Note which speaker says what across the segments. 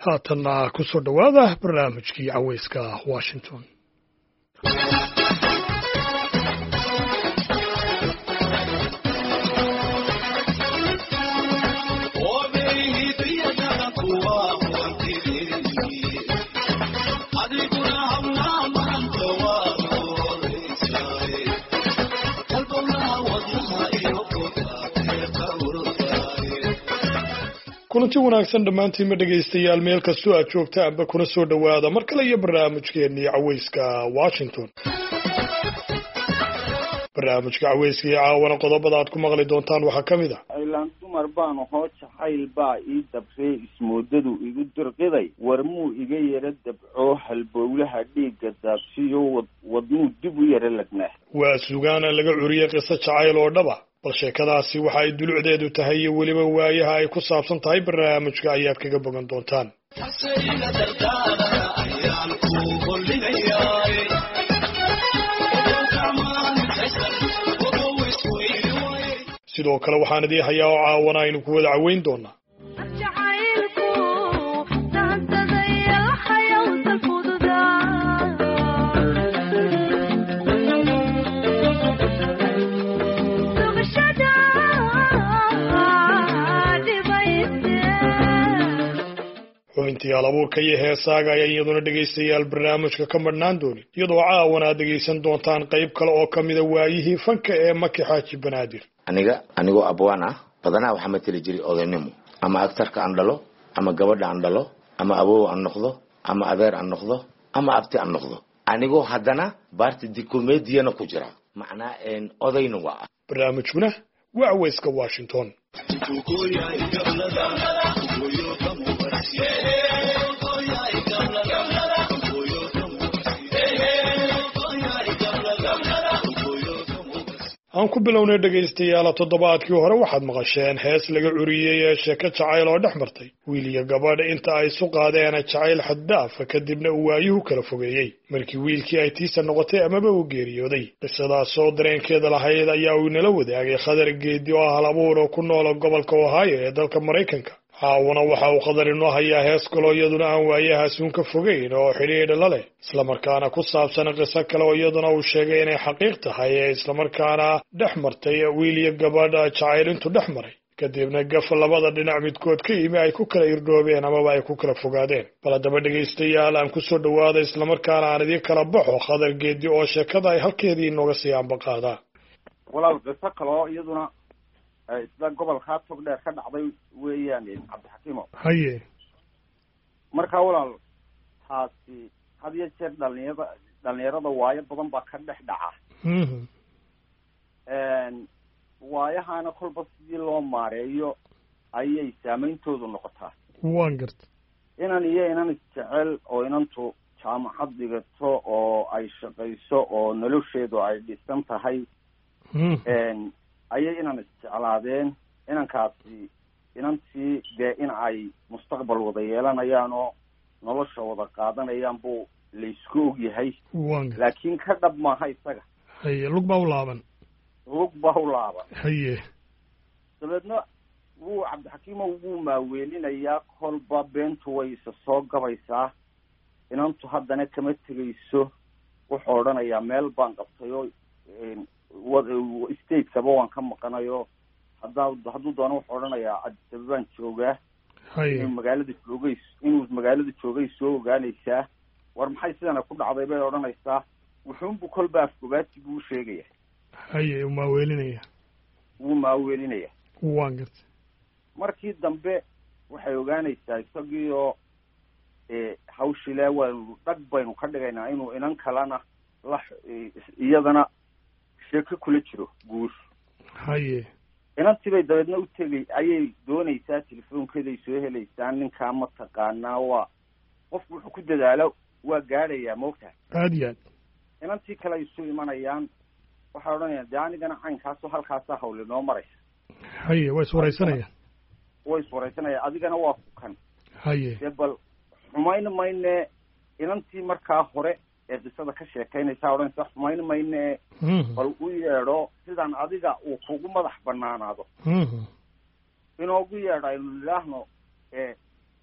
Speaker 1: haatanna ku soo dhowaada barnaamijkii cawayska Washington. kulanti wanaagsan dhammaantiin dhegaystayaal meel kastoo aad joogtaanba kuna soo dhowaada mar kale iyo barnaamijkeennii cawayska Washington. barnaamijka cawayska iyo caawana qodobada aad ku maqli doontaan waxaa ka mid ah
Speaker 2: aylaan dumar baan hoo jacayl baa ii dabrey ismoodadu igu dirqiday warmuu iga yara dabco halbowlaha dhiigga daabsiyo wadnuu dib u yara lagnaa
Speaker 1: waa sugaana laga curiyey qiso jacayl oo dhaba bal sheekadaasi waxa ay dulucdeedu tahay iyo weliba waayaha ay ku saabsan tahay barnaamijka ayaad kaga bogan doontaan. sidoo kale waxaan idii hayaa oo caawana aynu ku wada caweyn doonaa xubintiyaal abuurka iyo heesaaga ayaa iyaduna dhegaystayaal barnaamijka ka madhnaan doonin iyadoo caawana aad dhegaysan doontaan qayb kale oo ka mida waayihii fanka ee Maki Xaaji Banaadir.
Speaker 3: anigoo abwaan ah badanaa waxaa matali jiray odaynimo ama aktarka aan dhalo ama gabadha aan dhalo ama aboow aan noqdo ama adeer aan noqdo ama abti aan noqdo anigoo haddana baarti dikumeediyana ku jira macnaa odayna waa
Speaker 1: barnaamijkuna waa cawayska Washington. aan ku bilownay dhegaystayaal toddobaadkii hore waxaad maqasheen hees laga curiyey ee sheeko jacayl oo dhex martay wiil iyo gabadh inta ay isu qaadeen jacayl xad-daaf kadibna uu waayuhu kala fogeeyey markii wiilkii ay tiisa noqotay amaba uu geeriyooday qisadaas oo dareenkeeda lahayd ayaa uu inala wadaagay Khadar Geedi oo hal abuur oo ku nool gobolka Ohio ee dalka Mareykanka. caawana waxa uu Khadar inoo hayaa hees kale oo iyaduna aan waayahaas uun ka fogeyn oo xidhiidh la leh islamarkaana ku saabsan qiso kale oo iyaduna uu sheegay inay xaqiiq tahay ee islamarkaana dhex martay wiil iyo gabadh jacayl intuu dhex maray kadibna gaf labada dhinac midkood ka yimi ay ku kala irdhoobeen amaba ay ku kala fogaadeen. bal haddaba dhegaystayaal aan ku soo dhowaada islamarkaana aan idin kala baxo Khadar Geedi oo sheekada ay halkeedii inooga sii ambaqaadaa.
Speaker 2: walaal qiso kale oo iyaduna isla gobolka Togdheer ka dhacday weeyaan Cabdixakiimo
Speaker 1: haye
Speaker 2: marka walaal taasi had iyo jeer dhalinyarada waayo badan baa ka dhex dhaca waayahana kolba sidii loo maareeyo ayay saameyntoodu noqotaa.
Speaker 1: waan gartay
Speaker 2: inan isjecel oo inantu jaamacad dhigato oo ay shaqayso oo nolosheedu ay dhisan tahay ayay inan isjeclaadeen inankaasi inantii dee in ay mustaqbal wada yeelanayaan oo nolosha wada qaadanayaan buu laysku og yahay laakiin ka dhab maaha isaga
Speaker 1: haye lug baa u laaban haye
Speaker 2: dabeedna wuu Cabdixakiimo wuu maaweelinayaa kolba beentu way isa soo gabaysaa inantu haddana kama tegayso wuxuu odhanayaa meel baan qabtay oo state-kaba waan ka maqanayo hadduu doono wuxuu odhanayaa adabaan joogaa inuu magaalada joogay soo ogaanaysaa war maxay sidana ku dhacday bay odhanaysaa wuxuunbu kolba afgobaati buu sheegaya
Speaker 1: haye wuu maaweelinaya waan gartay
Speaker 2: markii dambe waxay ogaanaysaa isagii oo hawshile waanu dhag baynu ka dhigaynaa inuu inan kalena iyadana sheeko kula jiro guur
Speaker 1: haye
Speaker 2: inantii bay dabeedna u tegay ayay doonaysaa telefoonkeeday soo helaysaa ninkaa ma taqaanaa waa qofku wuxuu ku dadaalo waa gaadhayaa moogtahay
Speaker 1: aad iyo aad
Speaker 2: inantii kale ay isu imanayaan waxay odhanayaan dee anigana caynkaasoo halkaasaa hawle noo maraysa
Speaker 1: haye way iswaraysanayaan
Speaker 2: adigana waa ku kan
Speaker 1: haye
Speaker 2: dee bal xumayn mayne inantii markaa hore ee qisada ka sheekaynaysaa odhanaysa xumayn mayne bal u yeedho sidaan adiga uu kugu madax banaanaado inoogu yeedho aynu nidhaahno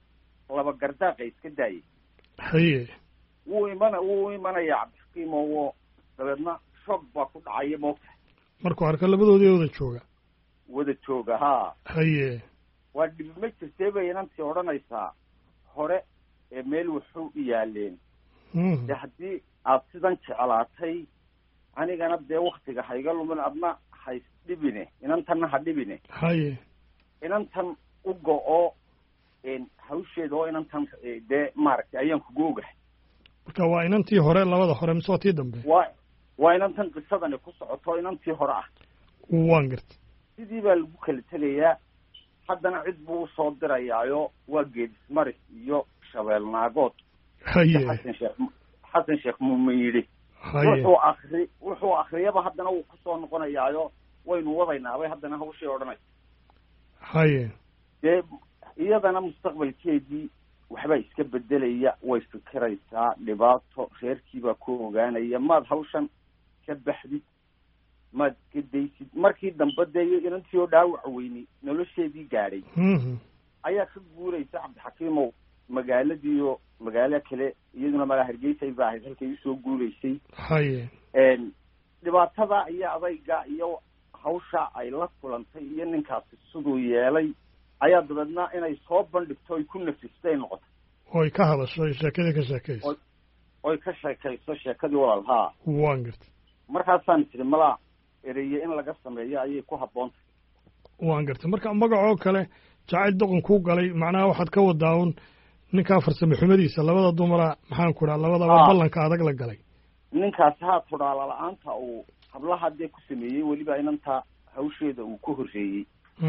Speaker 2: laba gardaaqa iska daayay
Speaker 1: haye
Speaker 2: wuu imanaya cabdixakiim oo dabeedna shoog baa ku dhacaya moogtahay
Speaker 1: markuu arka labadoodii
Speaker 2: wada jooga haa
Speaker 1: haye
Speaker 2: waa dhibi ma jirtee bay inantii odhanaysaa hore ee meel wuxuu yaaleen de haddii aad sidan jeclaatay anigana dee waktiga hayga lumin adna hays dhibine inantanna ha dhibine
Speaker 1: haye
Speaker 2: inantan u go-o hawsheeda oo inantan dee maaragtay ayaan kugu ogahay
Speaker 1: marka waa inantii hore labada hore mise waa tii dambe
Speaker 2: waa inantan qisadani ku socoto inantii hore ah
Speaker 1: waan gartay
Speaker 2: sidii baa lagu kala tegayaa haddana cid buu usoo dirayaayo waa geedismaris iyo shabeel naagood
Speaker 1: haye
Speaker 2: xasan sheekh muumin yidhi
Speaker 1: haye
Speaker 2: wuxuu akriyaba haddana wuu kusoo noqonayaayo waynu wadaynaabay haddana hawshii odhanaysa
Speaker 1: haye
Speaker 2: dee iyadana mustaqbalkeedii waxbaa iska bedelaya way fikiraysaa dhibaato reerkiibaa ku ogaanaya maad hawshan ka baxdid maad ka daysid markii dambe dee inantii oo dhaawac weynay nolosheedii gaadhay ayaa ka guuraysa cabdixakiimow magaaladiiyo magaalo kale iyaduna magaa hargeysay ba ahayd halkay usoo guuraysay
Speaker 1: haye
Speaker 2: dhibaatada iyo adayga iyo hawsha ay la kulantay iyo ninkaasi siduu yeelay ayaa dabeedna inay soo bandhigto oy ku nafistay noqotay
Speaker 1: oy ka hadasho oy sheekadii ka sheekayso
Speaker 2: oy ka sheekayso sheekadii walaal haa
Speaker 1: waan gartay
Speaker 2: markaasaan tiri malaa ereye in laga sameeyo ayay ku habboontahay
Speaker 1: waan gartay marka magacoo kale jacayl doqon kuu galay macnaha waxaad ka wadaa un ninkaa farsamo xumadiisa labada dumara maxaan ku dhaha labadaba ballanka adag la galay
Speaker 2: ninkaasi haa tudhaala la-aanta uu hablaha dee ku sameeyey weliba inantaa hawsheeda uu ku horreeyey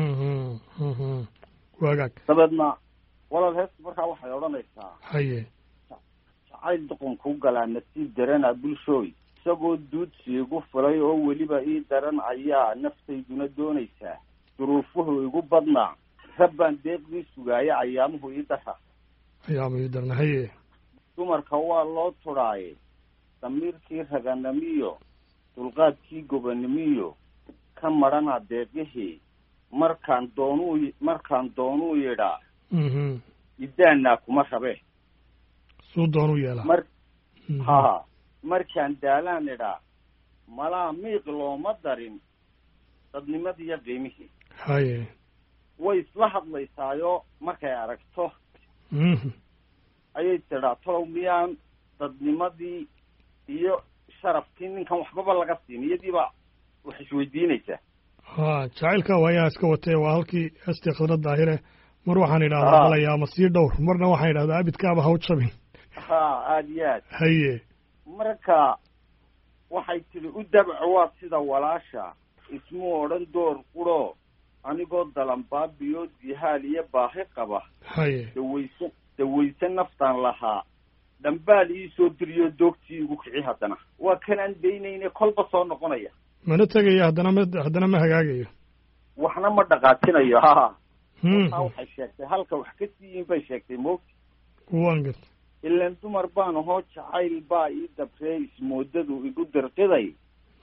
Speaker 1: waagaag
Speaker 2: dabeedna walaal heesta markaa waxay odhanaysaa
Speaker 1: haye
Speaker 2: jacayl doqon kuu galaa nasiib darana bulshooy isagoo duudsi igu fulay oo weliba ii daran ayaa naftayduna doonaysaa duruufuhu igu badnaa rabbaan deeqdii sugaaya ayaamuhu ii darna
Speaker 1: haye
Speaker 2: dumarka waa loo tudhaaye damiirkii raganimiyo dulqaadkii gobanimiyo ka marana deeqihii markaan doonuu yidhaa idaanaa kuma rabe
Speaker 1: suu doonuu yeelaa
Speaker 2: ha markaan daalaan idhaa malaa miiq looma darin dadnimadiiyo qiimihii
Speaker 1: haye
Speaker 2: way isla hadlaysaayo markay aragto ayay tidhaa talow miyaan dadnimadii iyo sharafkii ninkan waxbaba laga siin iyadiiba wax isweydiinaysaa
Speaker 1: ha jacaylka waayaa iska watee waa halkii heestii khadra daahire mar waxaan idhahdaa halayaa ma sii dhowr marna waxaan idhahdaa abidkaaba haw jabin
Speaker 2: ha aada iyo aad
Speaker 1: haye
Speaker 2: marka waxay tidhi u dabco waa sida walaasha ismuu odhan door quro anigoo dalanbaabiyo dihaal iyo baahi qaba
Speaker 1: haye
Speaker 2: dawayse naftaan lahaa dhambaal ii soo diriyo doogtii igu kici haddana waa kanaan daynayne kolba soo noqonaya
Speaker 1: mana tegayo haddana ma hagaagayo
Speaker 2: waxna ma dhaqaatinayo ha waxay sheegtay halka wax ka siiyin bay sheegtay moogti
Speaker 1: waan garta
Speaker 2: ilaan dumar baan ahoo jacayl baa ii dabree ismoodadu igu dirqiday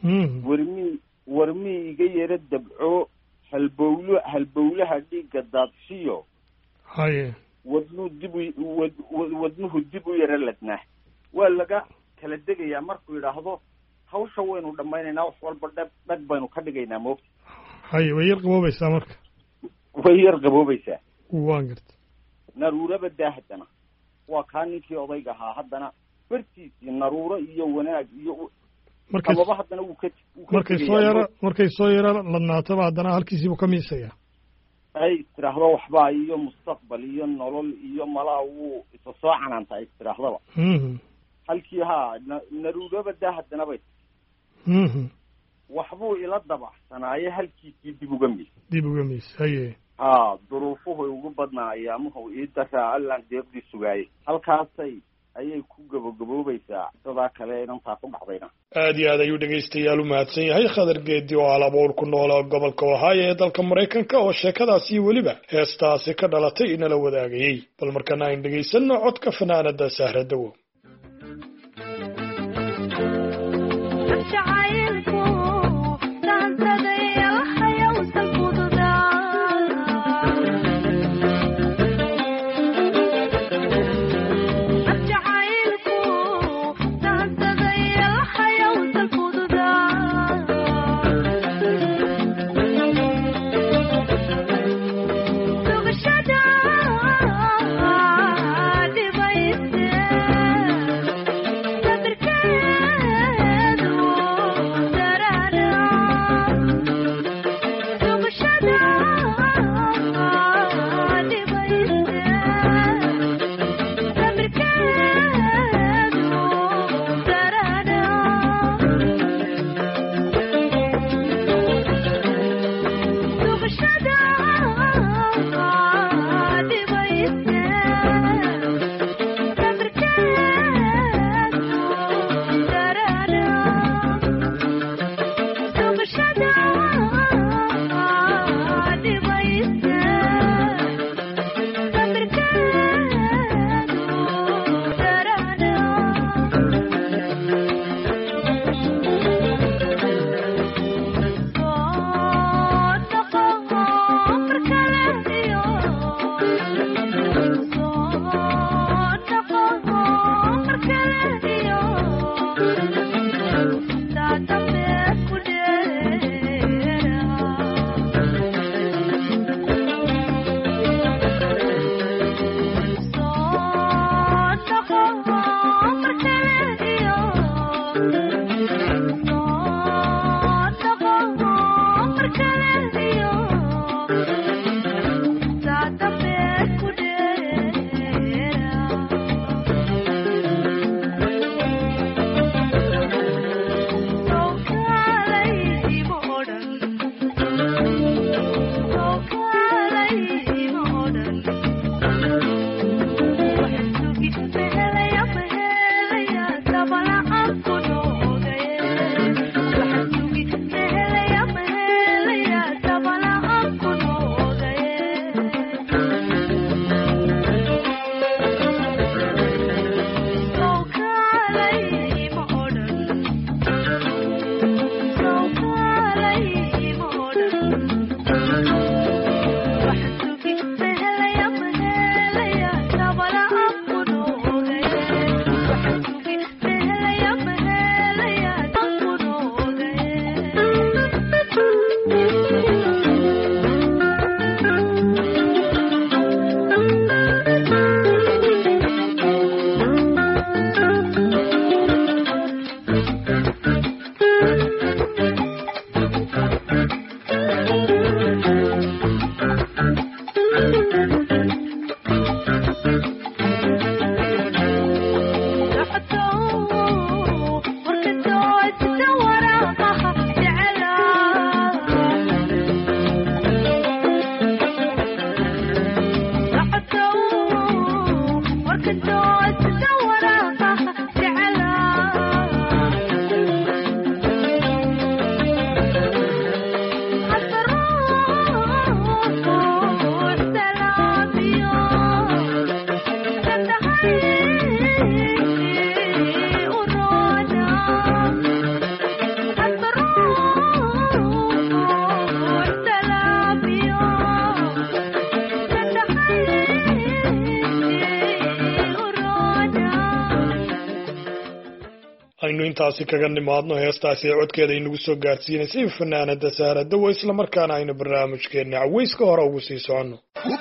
Speaker 2: warmii iga yaro dabco halbowlaha dhiigga daadshiyo
Speaker 1: haye
Speaker 2: wadnuhu dib u yaro ladnaa waa laga kala degayaa markuu yidhaahdo hawsha waynu dhammaynaynaa wax walba dhag baynu ka dhigaynaa moogta
Speaker 1: haye way yar qaboobaysaa marka
Speaker 2: way yar qaboobaysaa
Speaker 1: waan garta
Speaker 2: naruuraba daa haddana waa kaa ninkii odayga ahaa haddana bartiisii naruuro iyo wanaag iyo amaba haddana
Speaker 1: markay soo yaro ladnaataba haddana halkiisiibuu ka miisayaa
Speaker 2: ay istiraahdo waxbaa iyo mustaqbal iyo nolol iyo malaa wuu isa soo canaanta ay istirahdaba halkii haa naruuraba daa haddana bay waxbuu ila dabacsanaaye halkiisii dib uga miis
Speaker 1: haye
Speaker 2: haa duruufuhu ugu badnaa ayaamuhu ii daraa allaan deeqdii sugaayay halkaasay ayay ku gabogaboobaysaa sidaa kale inantaa ku dhacdayna
Speaker 1: aad iyo aad ayuu dhegaystayaal u mahadsan yahay khadar geedi oo alabuur ku noola gobolka ohaayo ee dalka maraykanka oo sheekadaasi weliba heestaasi ka dhalatay inala wadaagayey bal markana ayn dhegaysanno codka fanaanada sahra dawo aynu intaasi kaga nimaadno heestaasi ee codkeeda inagu soo gaarsiinaysay fanaanada Sahra Dawo isla markaana aynu barnaamijkeena cawayska hore ugu sii soconno.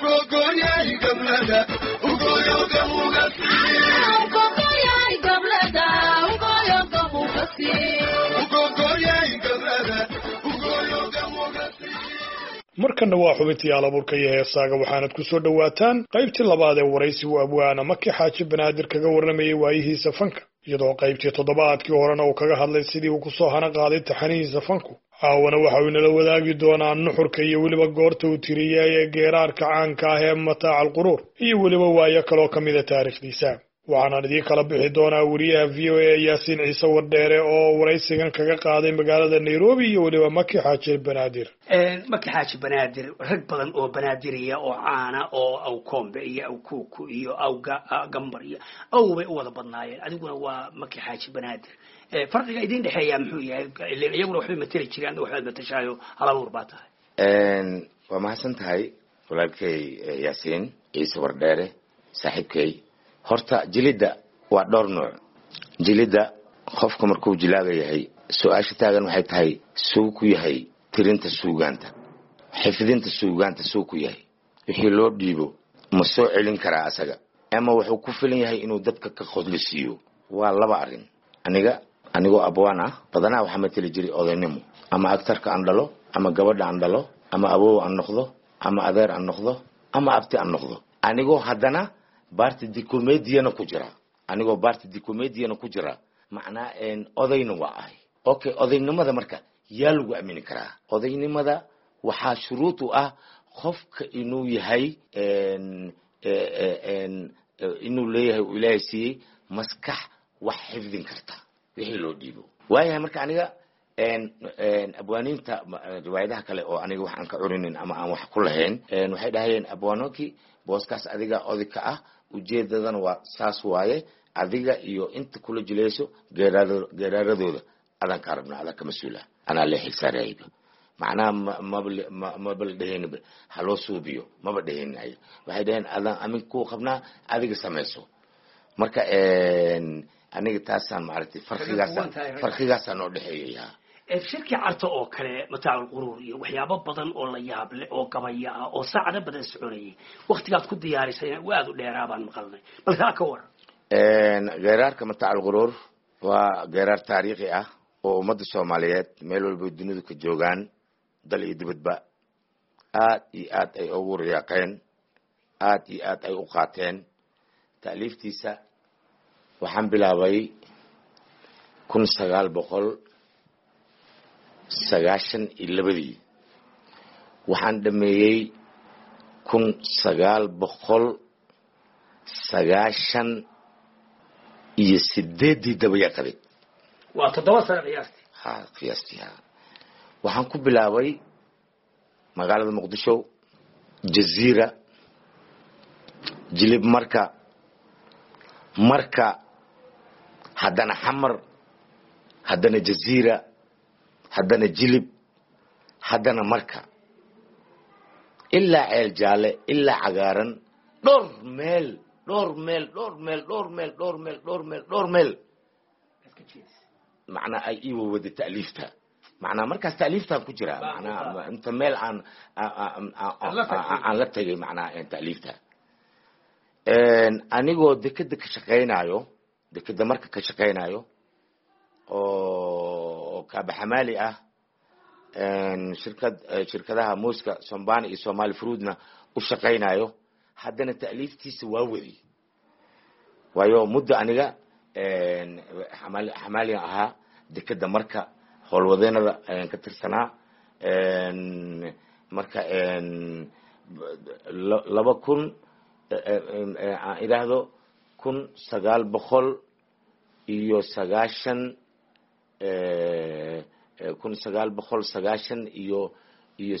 Speaker 1: markana waa xubintii alaburka iyo heesaaga waxaanad ku soo dhawaataan qaybtii labaad ee waraysigu abwaana Maki Xaaji Banaadir kaga warramayay waayihiisa fanka iyadoo qaybtii toddobaadkii horena uu kaga hadlay sidii uu ku soo hana qaaday taxanihiisa fanku caawana waxa uu inala wadaagi doonaa nuxurka iyo weliba goorta uu tiriyay ee geeraarka caanka ah ee Mataac al-Quruur iyo weliba waayo kaloo ka mid ah taariikhdiisa waxaan idin kala bixi doonaa wariyaha VOA Yaasiin Ciise Wardheere oo waraysigan kaga qaaday magaalada Nairobi iyo weliba Maki Xaaji Banaadir
Speaker 4: Maki Xaaji Banaadir rag badan oo banaadiriya oo caana oo aw kombe iyo aw kuku iyo aw gambar iyo aw way u wada badnaayeen adiguna waa Maki Xaaji Banaadir farqiga idin dhaxeeya muxuu yahay iyaguna waxay matali jireen waxay matashaayo halabuur baa tahay
Speaker 3: waa mahadsan tahay walaalkay Yaasiin Ciise Wardheere saaxiibkay horta jilida waa dhowr nooc jilida qofka markuu jilaaga yahay su'aasha taagan waxay tahay suu ku yahay tirinta suugaanta xifdinta suugaanta suu ku yahay wixii loo dhiibo ma soo celin karaa asaga ama wuxuu ku filan yahay inuu dadka ka qodlisiyo waa laba arin anigoo abwaan ah badanaa waxa matali jiray odaynimo ama aktarka aan dhalo ama gabadha aan dhalo ama aboow aan noqdo ama adeer aan noqdo ama abti aan noqdo anigoo haddana baarti dikomeediyana ku jira macnaa odayna waa ahay okay odaynimada marka yaa lagu aamini karaa odaynimada waxaa shuruud u ah qofka inuu yahay inuu leeyahay uu ilaahay siiyey maskax wax xifdin karta wixii loo dhiibo waayahay marka aniga abwaaniinta riwaayadaha kale oo aniga wax aan ka curinin ama aan wax ku lahayn waxay dhahayeen abwaanoki booskaas adiga odika ah ujeedadana waa saas waaye adiga iyo inta kula jilayso geeraaradooda adan ka rabna adan ka mas'uula ana la xilsaarayba macnaa mabal dheheen haloo suubiyo maba dheheen waxay dhaheen adan amin ku qabnaa adiga sameeyso marka aniga taasaan maartay farqigaas noo dhaxeeya
Speaker 4: shirki carto oo kale Mataac al-Quruur iyo waxyaabo badan oo la yaab leh oo gabaya oo saacado badan soconayay waqtigaad ku diyaarisay waad u dheeraabaan maqalnay balka ka war
Speaker 3: geeraarka Mataac al-Quruur waa geeraar taariikhi ah oo ummadda Soomaaliyeed meel walba dunida ka joogaan dal iyo dibadba aad iyo aad ay ugu riyaaqeen aad iyo aad ay u qaateen taaliiftiisa waxaan bilaabay 1992 waxaan dhameeyay 1998 dabayaqadeed
Speaker 4: waa 7 sano
Speaker 3: qiyaastii waxaan ku bilaabay magaalada Muqdisho Jazeera jilib marka haddana xamar haddana Jazeera haddana jilib haddana marka ilaa ceel jaale ilaa cagaaran dhowr meel macnaa ay ii wada taaliifta macnaa markaas taaliiftaan ku jira macnaa inta meel aan la tagay macnaa taaliifta anigoo dekada ka shaqeynayo dekada marka ka shaqeynayo oo kaaba xamaali ah shirkadaha muuska Sombani iyo Somali Fruitna u shaqeynayo haddana taaliiftiisa waa wadi waayo muddo aniga xamaali ahaa dekada marka howlwadeenada ka tirsanaa marka 2000 aan iraahdo iyo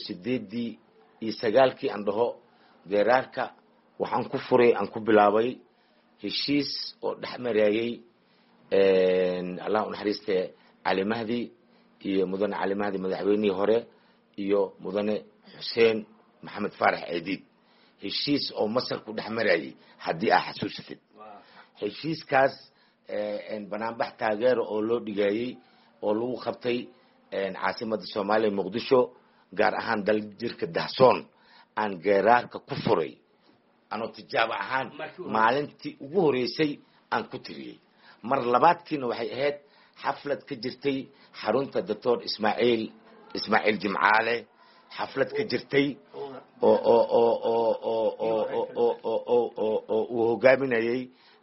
Speaker 3: 8 aan dhaho geeraarka waxaan ku furay aan ku bilaabay heshiis oo dhexmarayay Allah u naxariistay Ali Mahdi iyo mudane Ali Mahdi madaxweynihii hore iyo mudane Xuseen Maxamed Faarax Ciidid heshiis oo Masar ku dhexmarayay haddii aad xasuusatid heshiiskaas banaanbax taageero oo loo dhigayay oo lagu qabtay caasimadda Soomaaliya Muqdisho gaar ahaan daljirka Dahsoon aan geeraarka ku furay anoo tijaabo ahaan maalintii ugu horeysay aan ku tiriyay mar labaadkiina waxay ahayd xaflad ka jirtay xarunta Dr. Ismaaciil Jimcaale xaflad ka jirtay oo uu hogaaminayay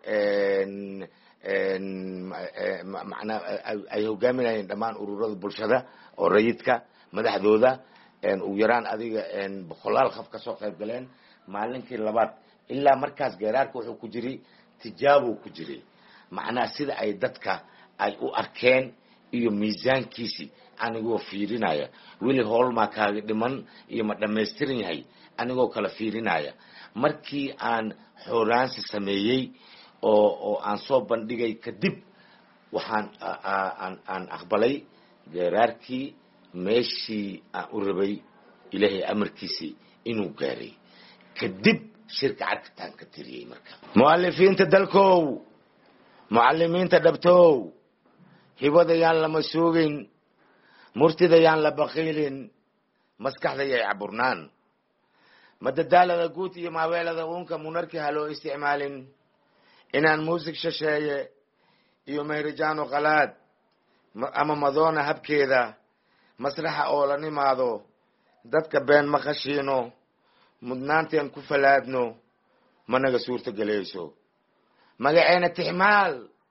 Speaker 3: macnaa ay hogaaminayeen dhammaan ururada bulshada oo rayidka madaxdooda ugu yaraan adiga boqolaal qof ka soo qayb galeen maalinkii labaad ilaa markaas geeraarka wuxuu ku jiray tijaabo ku jiray macnaa sida ay dadka ay u arkeen iyo miisaankiisi anigoo fiirinaya wili howl ma kaaga dhiman iyo ma dhameystiran yahay anigoo kala fiirinaya markii aan xoolaansi sameeyay oo aan soo bandhigay kadib waxaan aan aqbalay geeraarkii meeshii aan u rabay ilaahay amarkiisii inuu gaaray kadib shirka cadkaan ka tiriyay marka mu'allifiinta dalkow mucallimiinta dhabtow hibada yaan lama suugin murtida yaan la baqiilin maskaxda yay caburnaan madadaalada guud iyo maaweelada uunka munarki ha loo isticmaalin inaan muusig shasheeye iyo mehrijaano qalaad ama madoona habkeeda masraxa oo la nimaado dadka been ma khashiino mudnaanteen ku falaadno managa suurta galayso magaceena tixmaal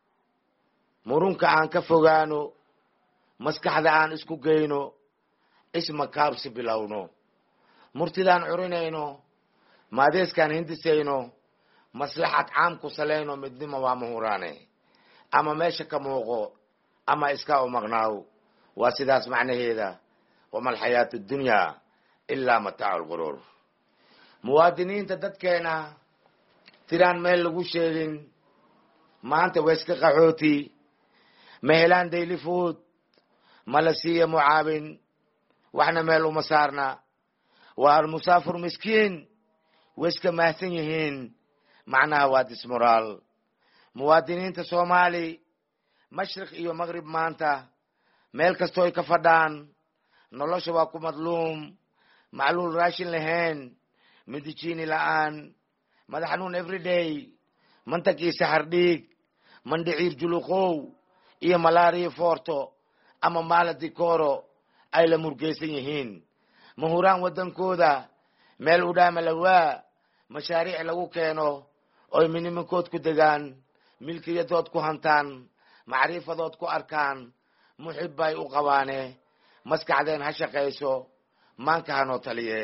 Speaker 3: murunka aan ka fogaano maskaxda aan isku geyno isma kaabsi bilowno murtidaan curinayno maadeeskaan hindisayno maslaxad caam ku salayno midnimo waa mahuraane ama meesha ka muuqo ama iska u maqnaaw waa sidaas macnaheeda wama alxayaatu dunyaa ilaa mataacu lquruur muwaadiniinta dadkeena tiraan meel lagu sheegin maanta waa iska qaxooti ma helaan daily food ma la siiya mucaawin waxna meel uma saarna waa almusaafir miskiin way iska mahadsan yihiin macnaha waa dismoraal muwaadiniinta Soomaali mashriq iyo maghrib maanta meel kastoo ay ka fadhaan nolosha waa ku madluum macluul raashin lahayn midijini la'aan madax xanuun everyday mantaqii saxar dhiig mandhiciir juluqow iyo malaariya foorto ama maaladi kooro ay la murgeysan yihiin mahuraan waddankooda meel u dhaama lawaa mashaariic lagu keeno oy miniminkood ku degaan milkiyadood ku hantaan macriifadood ku arkaan muxib bay u qabaane maskaxdeen ha shaqayso maanka hanoo taliye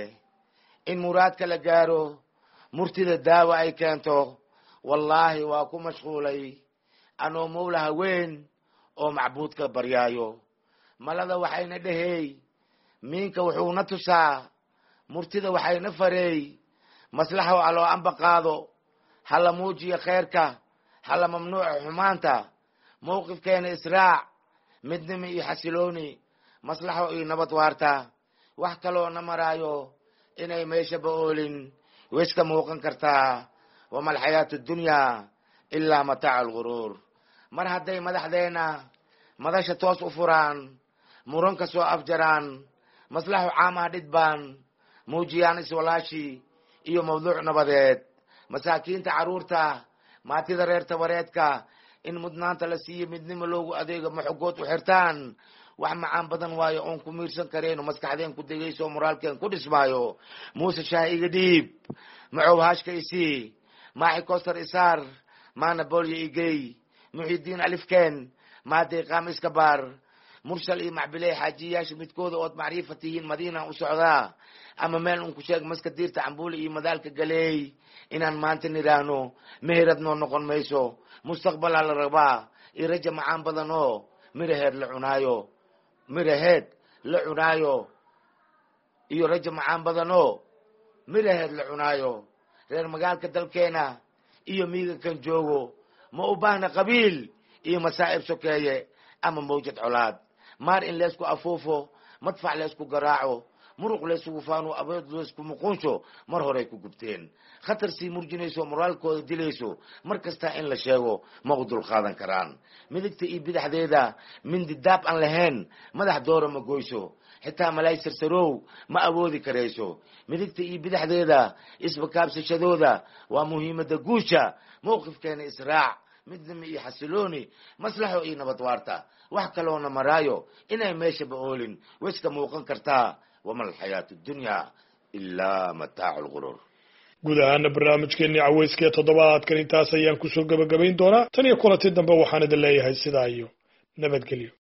Speaker 3: in muraadka la gaaro murtida daawa ay keento wallaahi waa ku mashquulay anoo mawlaha weyn oo macbuudka baryaayo malada waxayna dhehey miinka wuxuuna tusaa murtida waxayna fareey maslaxa waa loo amba qaado hala muujiya khayrka hala mamnuuca xumaanta mowqifkeena israac midnimo iyo xasilooni maslaxo iyo nabad waarta wax kaloo na maraayo inay meesha ba-oolin way iska muuqan kartaa wama alxayaatu dunyaa ilaa mataacu alguruur mar hadday madaxdeena madasha toos u furaan muranka soo afjaraan maslaxo caamaha dhidbaan muujiyaan iswalaashi iyo mawduuc nabadeed masaakiinta carruurta maatida reer tabareedka in mudnaanta la siiyo midnimo loogu adeego maxogood u xirtaan wax macaan badan waayo oon ku miirsan karayno maskaxdeen ku degayso moraalkeen ku dhismaayo muuse shaah iga dhiib macow haashka isii maaxi koostar isaar maana boolyo igey muxidiin alifkeen maaday qaam iska baar mursal iyo macbiley xaajiyayaasha midkooda ood macriifa tihiin madiinaan u socdaa ama meel un ku sheeg maska diirta cambuule iyo madaalka galeey inaan maanta nidhaahno meherad noo noqon mayso mustaqbalaa la rabaa iyo raja macaan badan oo miraheed la cunaayo iyo raja macaan badan oo miraheed la cunaayo reer magaalka dalkeena iyo miiga kan joogo ma u baahna qabiil iyo masaa'ib sokeeye ama mawjad colaad maar in leysku afuufo madfac leysku garaaco muruq laysugu faano abeed laysku muquunsho mar horey ku gubteen khatar sii murjinayso moraalkooda dilayso mar kasta in la sheego ma u dul qaadan karaan midigta iyo bidaxdeeda mindi daab aan lahayn madax doora ma goyso xitaa malay sarsarow ma awoodi karayso midigta iyo bidaxdeeda isbakaabsashadooda waa muhiimadda guusha mowqifkeena israac midnimo iyo xasilooni maslaxo iyo nabad waarta wax kaloona maraayo inay meeshaba oolin wayska muuqan kartaa wama alxayaatu addunya ilaa mataacu lguruur
Speaker 1: guud ahaana barnaamijkeennii caweyska ee toddobaadkan intaas ayaan kusoo gebagabayn doonaa tan iyo kulanti dambe waxaan idin leeyahay sidaa iyo nabadgelyo